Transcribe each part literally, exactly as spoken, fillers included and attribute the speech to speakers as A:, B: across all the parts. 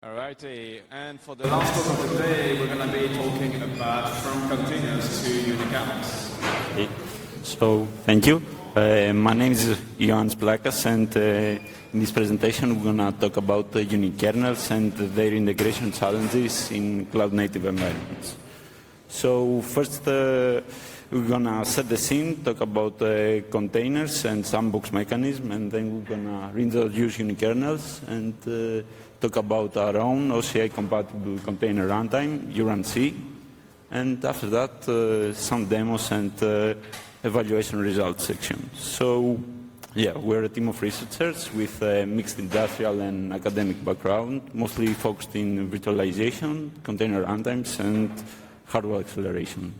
A: Alrighty, and for the last talk of the day, we're going to be talking about from containers to unikernels.
B: Okay. So, thank you. Uh, my name is Ioannis Plakas, and uh, in this presentation we're going to talk about uh, unikernels and their integration challenges in cloud-native environments. So, first uh, we're going to set the scene, talk about uh, containers and sandbox mechanism, and then we're going to reintroduce unikernels and uh, talk about our own O C I-compatible container runtime, U R N C, and after that, uh, some demos and uh, evaluation results section. So, yeah, we're a team of researchers with a mixed industrial and academic background, mostly focused in virtualization, container runtimes, and hardware acceleration.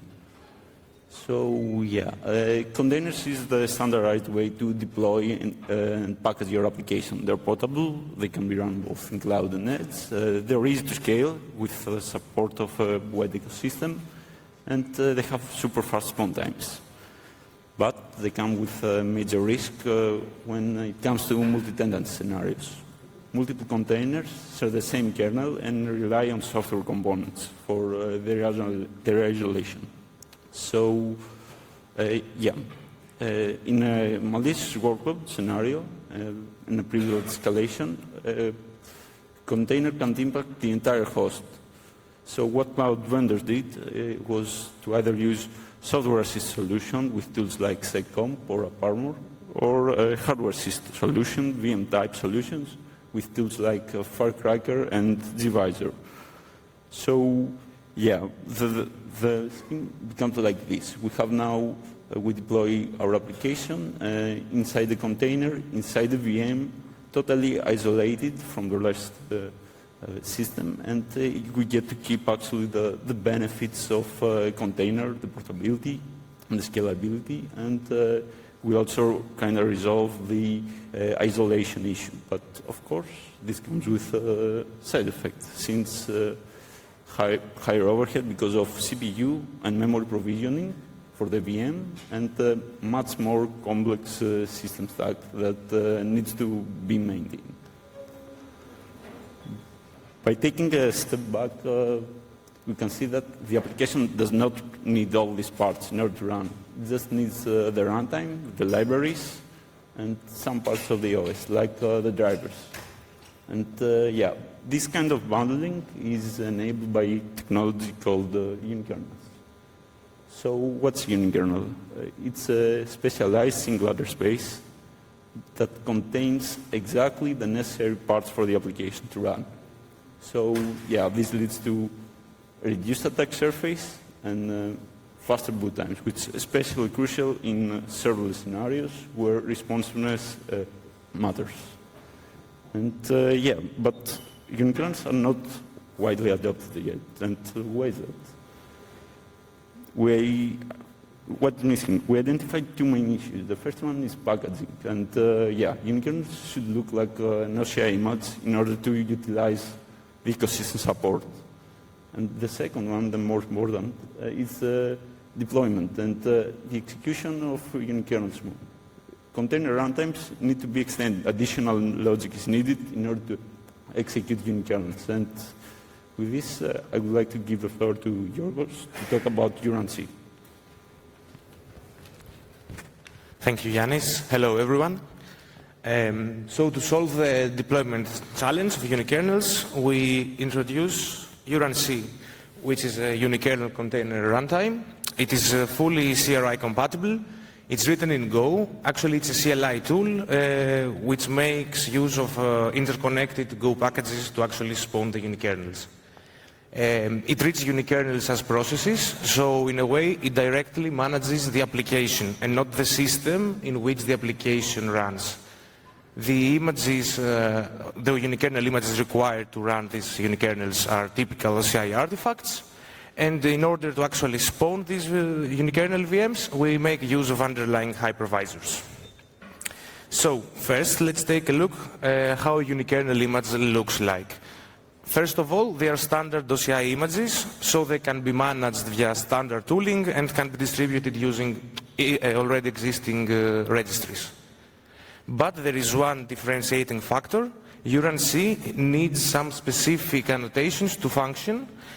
B: So, yeah, uh, containers is the standardized way to deploy and, uh, and package your application. They're portable, they can be run both in cloud and edge. Uh, they're easy to scale with the support of a wide ecosystem, and uh, they have super fast response times. But they come with a major risk uh, when it comes to multi-tenant scenarios. Multiple containers share the same kernel and rely on software components for uh, their, their isolation. So, uh, yeah, uh, in a malicious workload scenario, uh, in a privileged escalation, a container can impact the entire host. So what cloud vendors did uh, was to either use software-assisted solution with tools like SecComp or AppArmor, or a hardware-assisted solution, V M-type solutions, with tools like uh, Firecracker and gvisor. So, yeah, the, the scheme becomes like this. We have now, uh, we deploy our application uh, inside the container, inside the V M, totally isolated from the rest of the uh, system, and uh, we get to keep actually the, the benefits of uh, container, the portability and the scalability, and uh, we also kind of resolve the uh, isolation issue. But of course, this comes with uh, side effects, since uh, High, higher overhead because of C P U and memory provisioning for the V M, and uh, much more complex uh, system stack that uh, needs to be maintained. By taking a step back, uh, we can see that the application does not need all these parts in order to run. It just needs uh, the runtime, the libraries, and some parts of the O S, like uh, the drivers. And uh, yeah, this kind of bundling is enabled by technology called uh, unikernels. So what's unikernel? Uh, it's a specialized single address space that contains exactly the necessary parts for the application to run. So yeah, this leads to reduced attack surface and uh, faster boot times, which is especially crucial in uh, serverless scenarios where responsiveness uh, matters. And uh, yeah, but unikernels are not widely adopted yet. And uh, why is that? We, what's missing? We identified two main issues. The first one is packaging. And uh, yeah, unikernels should look like uh, an O C I image in order to utilize the ecosystem support. And the second one, the more important, uh, is uh, deployment and uh, the execution of unikernels. Container runtimes need to be extended. Additional logic is needed in order to execute unikernels. And with this, uh, I would like to give the floor to Yorgos to talk about U R N C.
C: Thank you, Yannis. Hello, everyone. Um, so to solve the deployment challenge of unikernels, we introduce U R N C, which is a unikernel container runtime. It is uh, fully C R I compatible. It's written in Go. Actually, it's a C L I tool uh, which makes use of uh, interconnected Go packages to actually spawn the unikernels. Um, it treats unikernels as processes, so in a way it directly manages the application and not the system in which the application runs. The images, uh, the unikernel images required to run these unikernels are typical O C I artifacts. And in order to actually spawn these uh, unikernel V Ms, we make use of underlying hypervisors. So first, let's take a look at uh, how a unikernel image looks like. First of all, they are standard O C I images, so they can be managed via standard tooling and can be distributed using uh, already existing uh, registries. But there is one differentiating factor. Uran C needs some specific annotations to function,